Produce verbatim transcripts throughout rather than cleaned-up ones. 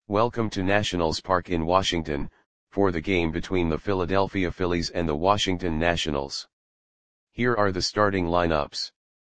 Welcome to Nationals Park in Washington, for the game between the Philadelphia Phillies and the Washington Nationals. Here are the starting lineups.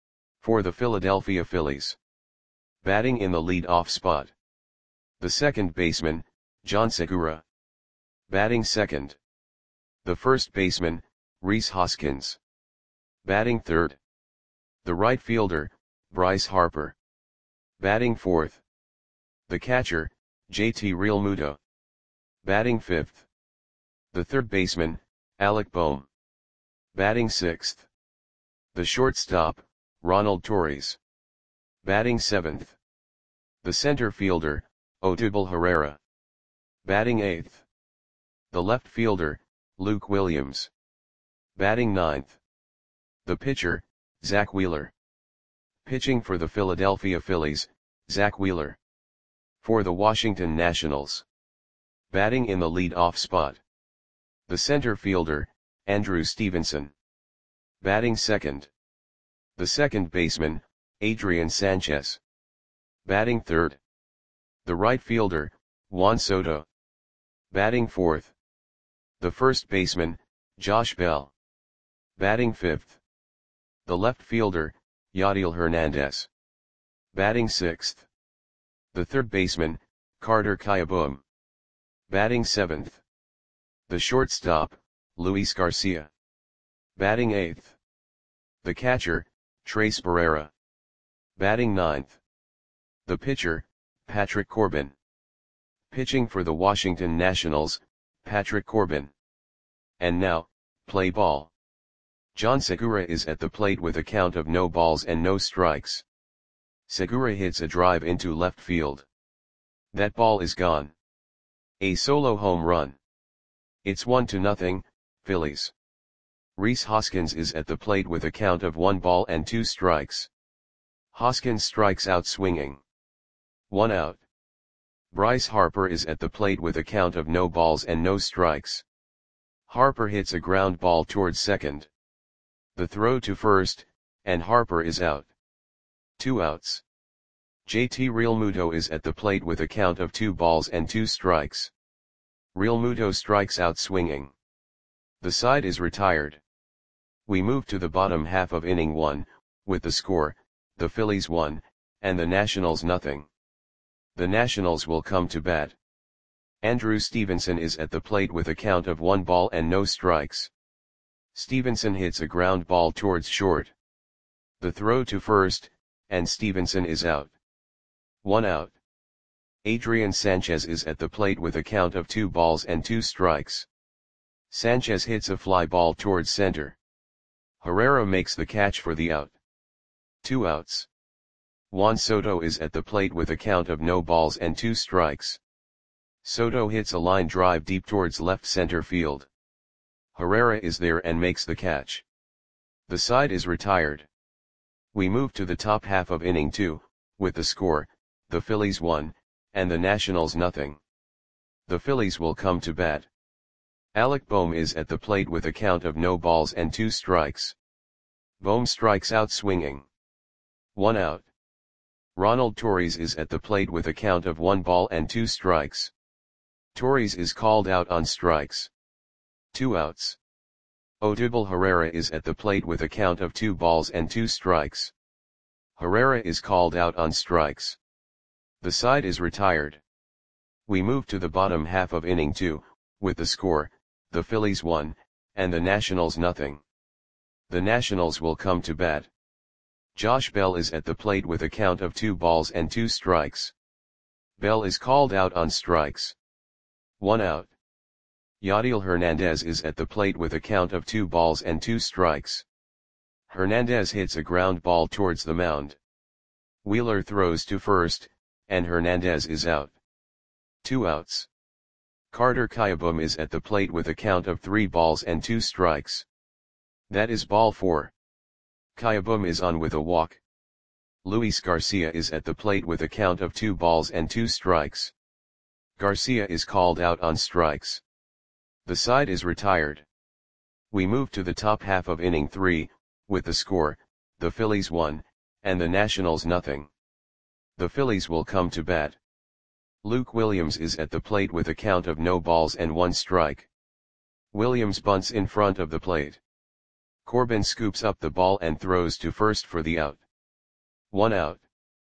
For the Philadelphia Phillies. Batting in the lead-off spot. The second baseman, Jean Segura. Batting second. The first baseman, Rhys Hoskins. Batting third. The right fielder, Bryce Harper. Batting fourth. The catcher, J T Realmuto. Batting fifth. The third baseman, Alec Bohm. Batting sixth. The shortstop, Ronald Torres. Batting seventh. The center fielder, Odubel Herrera. Batting eighth. The left fielder, Luke Williams. Batting ninth. The pitcher, Zack Wheeler. Pitching for the Philadelphia Phillies, Zack Wheeler. For the Washington Nationals. Batting in the lead-off spot. The center fielder, Andrew Stevenson. Batting second. The second baseman, Adrian Sanchez. Batting third. The right fielder, Juan Soto. Batting fourth. The first baseman, Josh Bell. Batting fifth. The left fielder, Yadiel Hernandez. Batting sixth. The third baseman, Carter Kieboom. Batting seventh. The shortstop, Luis Garcia. Batting eighth. The catcher, Trace Barrera. Batting ninth. The pitcher, Patrick Corbin. Pitching for the Washington Nationals, Patrick Corbin. And now, play ball. Jean Segura is at the plate with a count of no balls and no strikes. Segura hits a drive into left field. That ball is gone. A solo home run. It's one to nothing, Phillies. Rhys Hoskins is at the plate with a count of one ball and two strikes. Hoskins strikes out swinging. One out. Bryce Harper is at the plate with a count of no balls and no strikes. Harper hits a ground ball towards second. The throw to first, and Harper is out. Two outs. J T Realmuto is at the plate with a count of two balls and two strikes. Realmuto strikes out swinging. The side is retired. We move to the bottom half of inning one, with the score, the Phillies one, and the Nationals nothing. The Nationals will come to bat. Andrew Stevenson is at the plate with a count of one ball and no strikes. Stevenson hits a ground ball towards short. The throw to first, and Stevenson is out. One out. Adrian Sanchez is at the plate with a count of two balls and two strikes. Sanchez hits a fly ball towards center. Herrera makes the catch for the out. Two outs. Juan Soto is at the plate with a count of no balls and two strikes. Soto hits a line drive deep towards left center field. Herrera is there and makes the catch. The side is retired. We move to the top half of inning two, with the score, the Phillies one, and the Nationals nothing. The Phillies will come to bat. Alec Bohm is at the plate with a count of no balls and two strikes. Bohm strikes out swinging. One out. Ronald Torres is at the plate with a count of one ball and two strikes. Torres is called out on strikes. Two outs. Odubel Herrera is at the plate with a count of two balls and two strikes. Herrera is called out on strikes. The side is retired. We move to the bottom half of inning two, with the score, the Phillies one, and the Nationals nothing. The Nationals will come to bat. Josh Bell is at the plate with a count of two balls and two strikes. Bell is called out on strikes. One out. Yadiel Hernandez is at the plate with a count of two balls and two strikes. Hernandez hits a ground ball towards the mound. Wheeler throws to first, and Hernandez is out. Two outs. Carter Kieboom is at the plate with a count of three balls and two strikes. That is ball four. Kieboom is on with a walk. Luis Garcia is at the plate with a count of two balls and two strikes. Garcia is called out on strikes. The side is retired. We move to the top half of inning three, with the score, the Phillies one, and the Nationals nothing. The Phillies will come to bat. Luke Williams is at the plate with a count of no balls and one strike. Williams bunts in front of the plate. Corbin scoops up the ball and throws to first for the out. One out.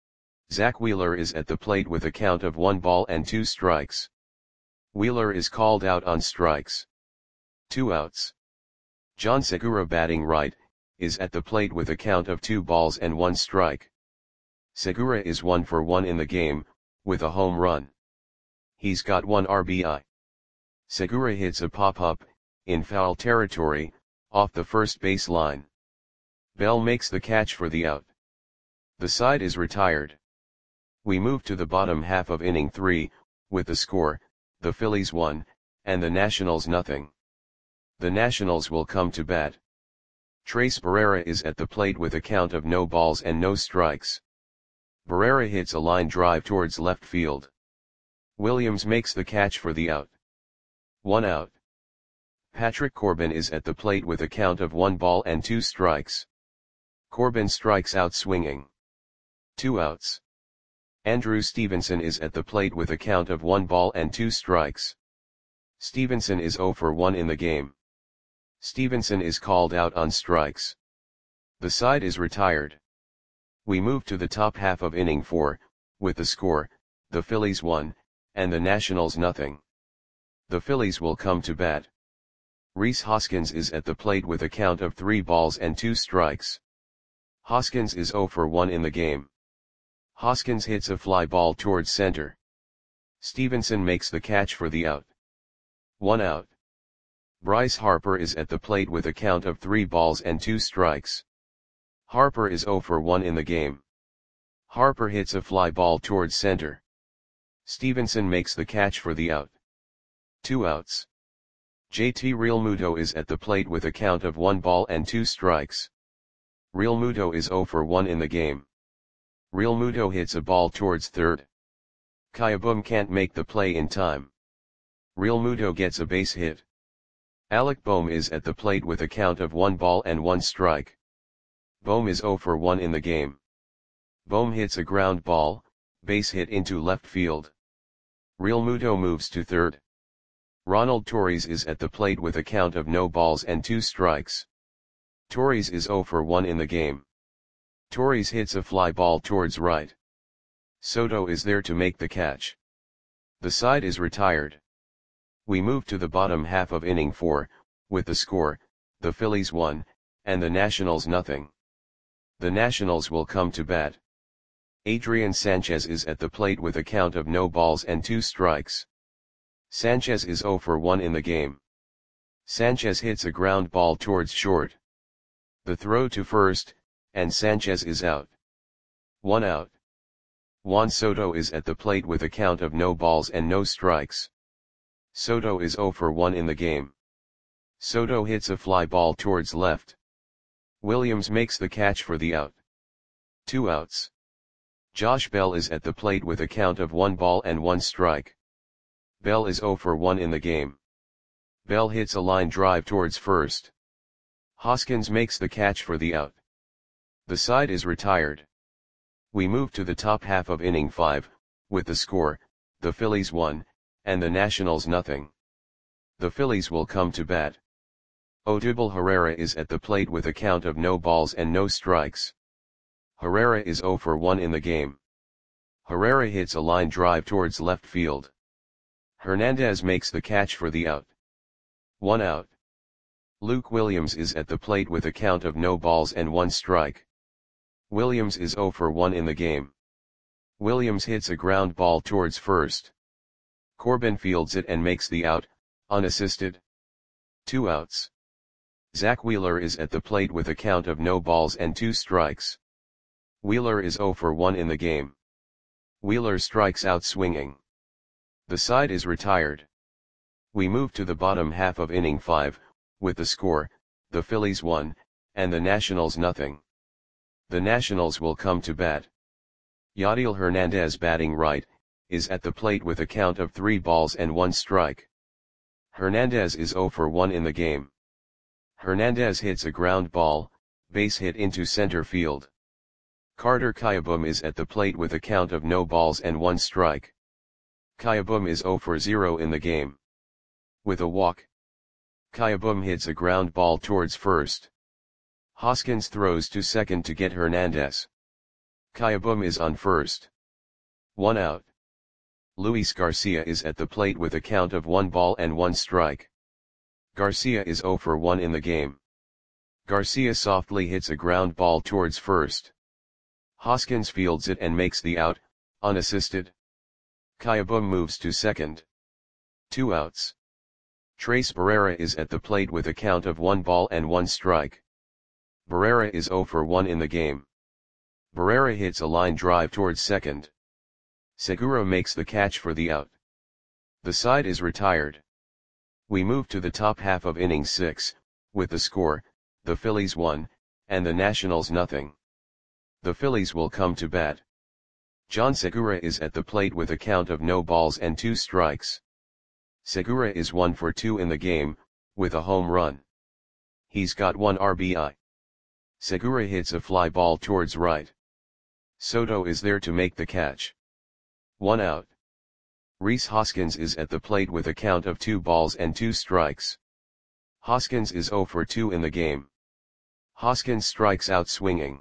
Zack Wheeler is at the plate with a count of one ball and two strikes. Wheeler is called out on strikes. Two outs. John Segura, batting right, is at the plate with a count of two balls and one strike. Segura is one for one in the game, with a home run. He's got one R B I. Segura hits a pop-up, in foul territory, off the first base line. Bell makes the catch for the out. The side is retired. We move to the bottom half of inning three, with the score, the Phillies one, and the Nationals nothing. The Nationals will come to bat. Trace Barrera is at the plate with a count of no balls and no strikes. Barrera hits a line drive towards left field. Williams makes the catch for the out. One out. Patrick Corbin is at the plate with a count of one ball and two strikes. Corbin strikes out swinging. Two outs. Andrew Stevenson is at the plate with a count of one ball and two strikes. Stevenson is zero for one in the game. Stevenson is called out on strikes. The side is retired. We move to the top half of inning four, with the score, the Phillies one, and the Nationals nothing. The Phillies will come to bat. Rhys Hoskins is at the plate with a count of three balls and two strikes. Hoskins is zero for one in the game. Hoskins hits a fly ball towards center. Stevenson makes the catch for the out. One out. Bryce Harper is at the plate with a count of three balls and two strikes. Harper is zero for one in the game. Harper hits a fly ball towards center. Stevenson makes the catch for the out. Two outs. J T Realmuto is at the plate with a count of one ball and two strikes. Realmuto is zero for one in the game. Realmuto hits a ball towards third. Kieboom can't make the play in time. Realmuto gets a base hit. Alec Bohm is at the plate with a count of one ball and one strike. Bohm is zero for one in the game. Bohm hits a ground ball, base hit into left field. Realmuto moves to third. Ronald Torres is at the plate with a count of no balls and two strikes. Torres is zero for one in the game. Torres hits a fly ball towards right. Soto is there to make the catch. The side is retired. We move to the bottom half of inning four, with the score, the Phillies one, and the Nationals nothing. The Nationals will come to bat. Adrian Sanchez is at the plate with a count of no balls and two strikes. Sanchez is zero for one in the game. Sanchez hits a ground ball towards short. The throw to first, and Sanchez is out. One out. Juan Soto is at the plate with a count of no balls and no strikes. Soto is zero for one in the game. Soto hits a fly ball towards left. Williams makes the catch for the out. Two outs. Josh Bell is at the plate with a count of one ball and one strike. Bell is zero for one in the game. Bell hits a line drive towards first. Hoskins makes the catch for the out. The side is retired. We move to the top half of inning five, with the score, the Phillies one, and the Nationals nothing. The Phillies will come to bat. Odubel Herrera is at the plate with a count of no balls and no strikes. Herrera is zero for one in the game. Herrera hits a line drive towards left field. Hernandez makes the catch for the out. One out. Luke Williams is at the plate with a count of no balls and one strike. Williams is zero for one in the game. Williams hits a ground ball towards first. Corbin fields it and makes the out, unassisted. Two outs. Zack Wheeler is at the plate with a count of no balls and two strikes. Wheeler is zero for one in the game. Wheeler strikes out swinging. The side is retired. We move to the bottom half of inning five, with the score, the Phillies one, and the Nationals nothing. The Nationals will come to bat. Yadiel Hernandez, batting right, is at the plate with a count of three balls and one strike. Hernandez is zero for one in the game. Hernandez hits a ground ball, base hit into center field. Carter Kieboom is at the plate with a count of no balls and one strike. Kayabum is zero for zero in the game. With a walk, Kayabum hits a ground ball towards first. Hoskins throws to second to get Hernandez. Kayabum is on first. One out. Luis Garcia is at the plate with a count of one ball and one strike. Garcia is zero for one in the game. Garcia softly hits a ground ball towards first. Hoskins fields it and makes the out, unassisted. Kayabum moves to second. Two outs. Trace Barrera is at the plate with a count of one ball and one strike. Barrera is zero for one in the game. Barrera hits a line drive towards second. Segura makes the catch for the out. The side is retired. We move to the top half of inning six, with the score, the Phillies one, and the Nationals nothing. The Phillies will come to bat. John Segura is at the plate with a count of no balls and two strikes. Segura is one for two in the game, with a home run. He's got one R B I. Segura hits a fly ball towards right. Soto is there to make the catch. One out. Rhys Hoskins is at the plate with a count of two balls and two strikes. Hoskins is zero for two in the game. Hoskins strikes out swinging.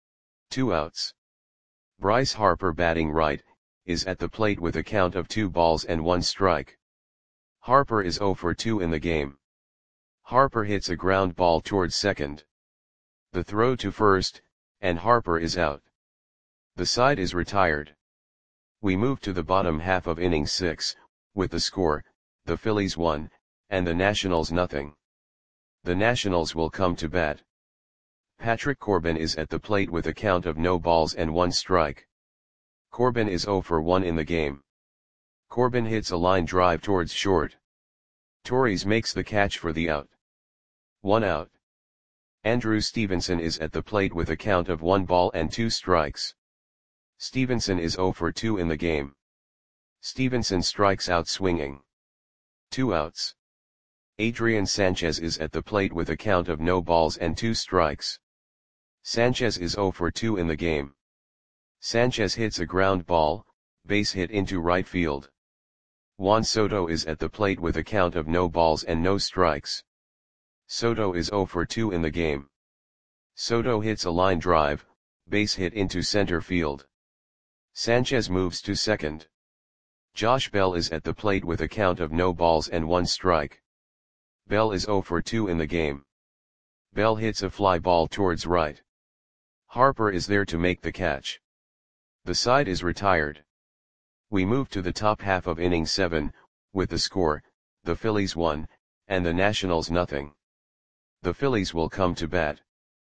Two outs. Bryce Harper, batting right, is at the plate with a count of two balls and one strike. Harper is zero for two in the game. Harper hits a ground ball towards second. The throw to first, and Harper is out. The side is retired. We move to the bottom half of inning six, with the score, the Phillies one, and the Nationals nothing. The Nationals will come to bat. Patrick Corbin is at the plate with a count of no balls and one strike. Corbin is zero for one in the game. Corbin hits a line drive towards short. Torres makes the catch for the out. One out. Andrew Stevenson is at the plate with a count of one ball and two strikes. Stevenson is zero for two in the game. Stevenson strikes out swinging. Two outs. Adrian Sanchez is at the plate with a count of no balls and two strikes. Sanchez is zero for two in the game. Sanchez hits a ground ball, base hit into right field. Juan Soto is at the plate with a count of no balls and no strikes. Soto is zero for two in the game. Soto hits a line drive, base hit into center field. Sanchez moves to second. Josh Bell is at the plate with a count of no balls and one strike. Bell is zero for two in the game. Bell hits a fly ball towards right. Harper is there to make the catch. The side is retired. We move to the top half of inning seven, with the score, the Phillies one, and the Nationals nothing. The Phillies will come to bat.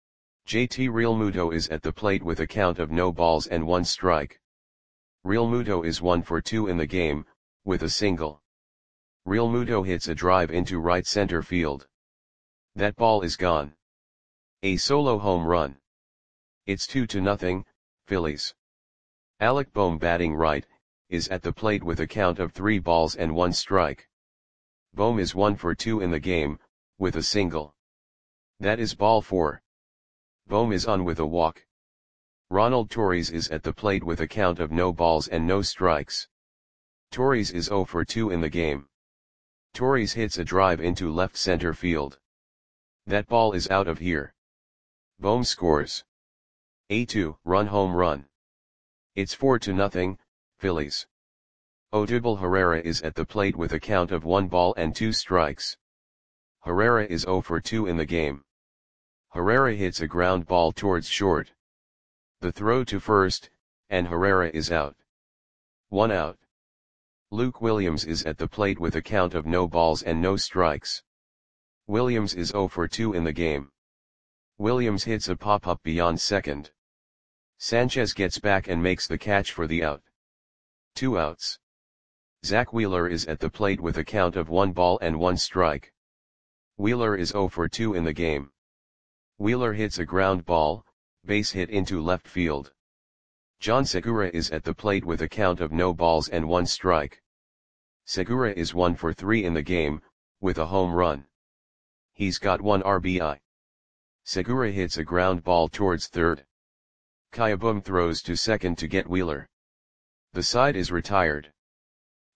J T Realmuto is at the plate with a count of no balls and one strike. Realmuto is one for two in the game, with a single. Realmuto hits a drive into right center field. That ball is gone. A solo home run. It's two to nothing, Phillies. Alec Bohm, batting right, is at the plate with a count of three balls and one strike. Bohm is one for two in the game, with a single. That is ball four. Bohm is on with a walk. Ronald Torres is at the plate with a count of no balls and no strikes. Torres is zero for two in the game. Torres hits a drive into left center field. That ball is out of here. Bohm scores. A two-run home run. It's four to nothing, Phillies. Odubel Herrera is at the plate with a count of one ball and two strikes. Herrera is zero for two in the game. Herrera hits a ground ball towards short. The throw to first, and Herrera is out. One out. Luke Williams is at the plate with a count of no balls and no strikes. Williams is zero for two in the game. Williams hits a pop-up beyond second. Sanchez gets back and makes the catch for the out. Two outs. Zach Wheeler is at the plate with a count of one ball and one strike. Wheeler is zero for two in the game. Wheeler hits a ground ball, base hit into left field. John Segura is at the plate with a count of no balls and one strike. Segura is one for three in the game, with a home run. He's got one R B I. Segura hits a ground ball towards third. Kayabum throws to second to get Wheeler. The side is retired.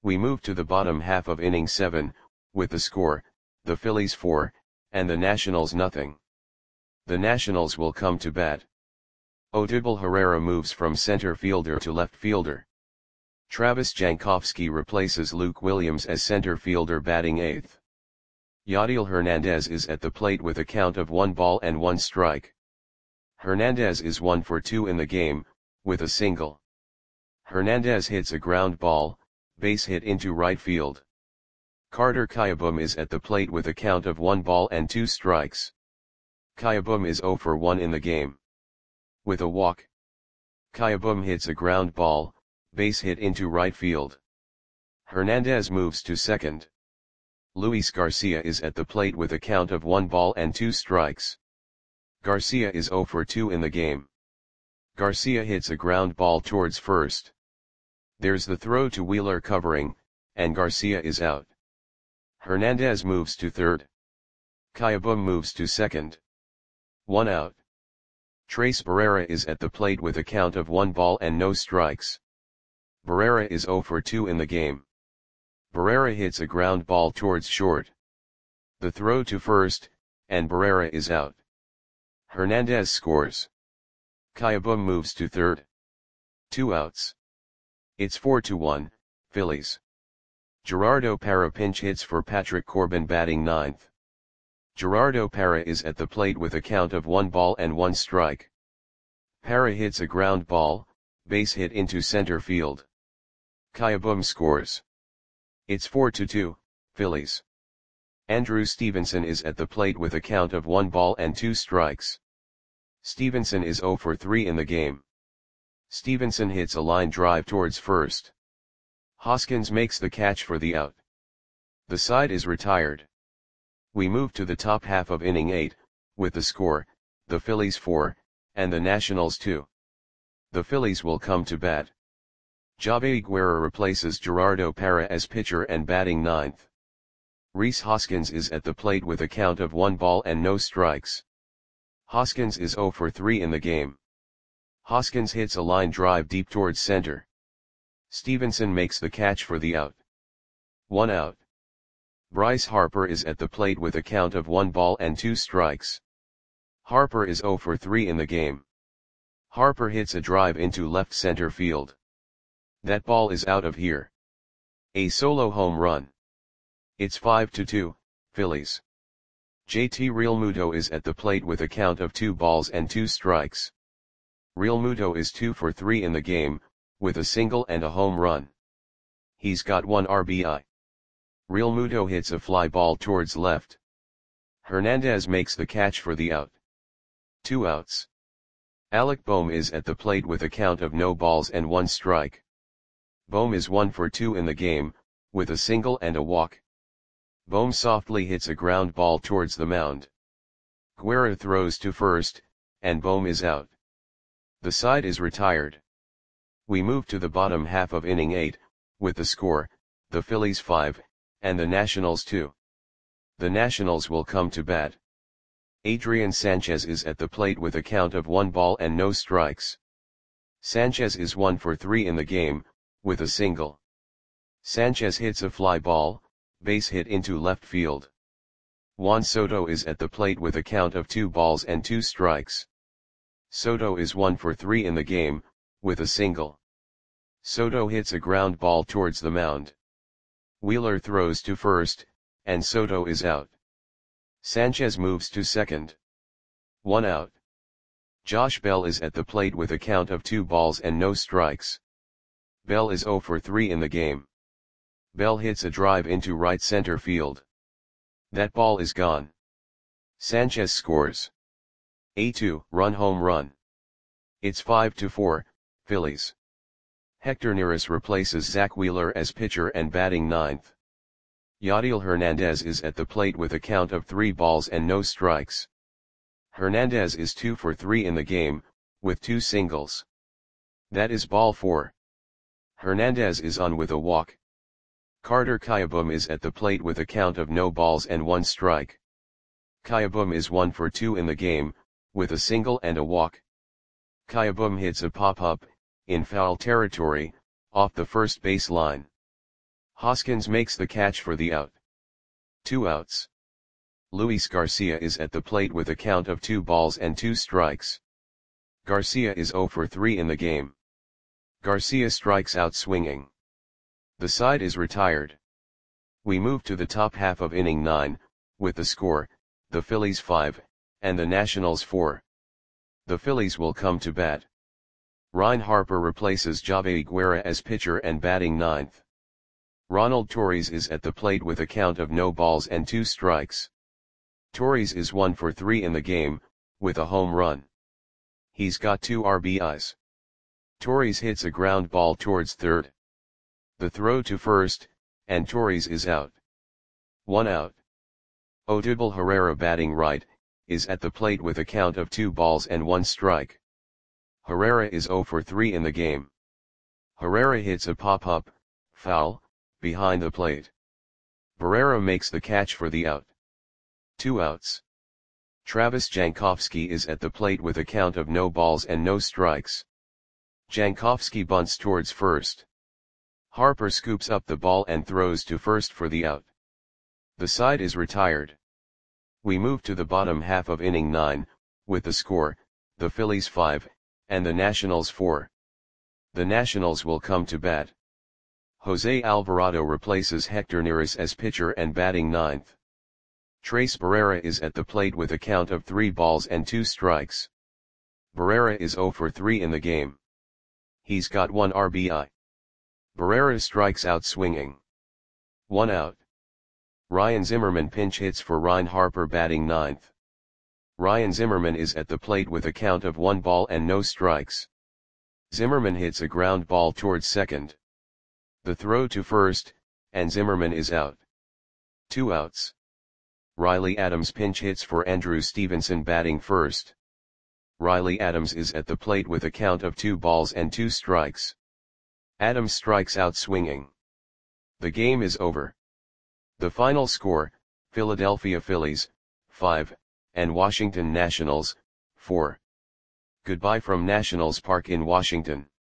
We move to the bottom half of inning seven, with the score, the Phillies four, and the Nationals nothing. The Nationals will come to bat. Odubel Herrera moves from center fielder to left fielder. Travis Jankowski replaces Luke Williams as center fielder batting eighth. Yadiel Hernandez is at the plate with a count of one ball and one strike. Hernandez is one for two in the game, with a single. Hernandez hits a ground ball, base hit into right field. Carter Kieboom is at the plate with a count of one ball and two strikes. Kieboom is zero for one in the game. With a walk. Kieboom hits a ground ball, base hit into right field. Hernandez moves to second. Luis Garcia is at the plate with a count of one ball and two strikes. Garcia is zero for two in the game. Garcia hits a ground ball towards first. There's the throw to Wheeler covering, and Garcia is out. Hernandez moves to third. Kieboom moves to second. One out. Trace Barrera is at the plate with a count of one ball and no strikes. Barrera is zero for two in the game. Barrera hits a ground ball towards short. The throw to first, and Barrera is out. Hernandez scores. Kieboom moves to third. Two outs. It's four to one, Phillies. Gerardo Parra pinch hits for Patrick Corbin batting ninth. Gerardo Parra is at the plate with a count of one ball and one strike. Parra hits a ground ball, base hit into center field. Kieboom scores. It's four to two, Phillies. Andrew Stevenson is at the plate with a count of one ball and two strikes. Stevenson is zero for three in the game. Stevenson hits a line drive towards first. Hoskins makes the catch for the out. The side is retired. We move to the top half of inning eight, with the score, the Phillies four, and the Nationals two. The Phillies will come to bat. Javi Guerra replaces Gerardo Parra as pitcher and batting ninth. Rhys Hoskins is at the plate with a count of one ball and no strikes. Hoskins is zero for three in the game. Hoskins hits a line drive deep towards center. Stevenson makes the catch for the out. One out. Bryce Harper is at the plate with a count of one ball and two strikes. Harper is zero for three in the game. Harper hits a drive into left center field. That ball is out of here. A solo home run. It's five to two, Phillies. J T Realmuto is at the plate with a count of two balls and two strikes. Realmuto is two for three in the game, with a single and a home run. He's got one R B I. Realmuto hits a fly ball towards left. Hernandez makes the catch for the out. Two outs. Alec Bohm is at the plate with a count of no balls and one strike. Bohm is one for two in the game, with a single and a walk. Bohm softly hits a ground ball towards the mound. Guerra throws to first, and Bohm is out. The side is retired. We move to the bottom half of inning eight, with the score, the Phillies five, and the Nationals two. The Nationals will come to bat. Adrian Sanchez is at the plate with a count of one ball and no strikes. Sanchez is one for three in the game, with a single. Sanchez hits a fly ball, base hit into left field. Juan Soto is at the plate with a count of two balls and two strikes. Soto is one for three in the game, with a single. Soto hits a ground ball towards the mound. Wheeler throws to first, and Soto is out. Sanchez moves to second. One out. Josh Bell is at the plate with a count of two balls and no strikes. Bell is zero for three in the game. Bell hits a drive into right center field. That ball is gone. Sanchez scores. A two-run home run. It's five to four, Phillies. Hector Neris replaces Zach Wheeler as pitcher and batting ninth. Yadiel Hernandez is at the plate with a count of three balls and no strikes. Hernandez is two for three in the game, with two singles. That is ball four. Hernandez is on with a walk. Carter Kieboom is at the plate with a count of no balls and one strike. Kieboom is one for two in the game, with a single and a walk. Kieboom hits a pop-up, in foul territory, off the first base line. Hoskins makes the catch for the out. Two outs. Luis Garcia is at the plate with a count of two balls and two strikes. Garcia is zero for three in the game. Garcia strikes out swinging. The side is retired. We move to the top half of inning nine, with the score, the Phillies five, and the Nationals four. The Phillies will come to bat. Ryan Harper replaces Javi Guerra as pitcher and batting ninth. Ronald Torres is at the plate with a count of no balls and two strikes. Torres is one for three in the game, with a home run. He's got two R B Is. Torres hits a ground ball towards third. The throw to first, and Torres is out. One out. Odubel Herrera, batting right, is at the plate with a count of two balls and one strike. Herrera is zero for three in the game. Herrera hits a pop-up, foul, behind the plate. Barrera makes the catch for the out. Two outs. Travis Jankowski is at the plate with a count of no balls and no strikes. Jankowski bunts towards first. Harper scoops up the ball and throws to first for the out. The side is retired. We move to the bottom half of inning nine, with the score, the Phillies five, and the Nationals four. The Nationals will come to bat. Jose Alvarado replaces Hector Neris as pitcher and batting ninth. Trace Barrera is at the plate with a count of three balls and two strikes. Barrera is zero for three in the game. He's got one R B I. Barrera strikes out swinging. One out. Ryan Zimmerman pinch hits for Ryan Harper, batting ninth. Ryan Zimmerman is at the plate with a count of one ball and no strikes. Zimmerman hits a ground ball towards second. The throw to first, and Zimmerman is out. Two outs. Riley Adams pinch hits for Andrew Stevenson, batting first. Riley Adams is at the plate with a count of two balls and two strikes. Adams strikes out swinging. The game is over. The final score, Philadelphia Phillies, five, and Washington Nationals, four. Goodbye from Nationals Park in Washington.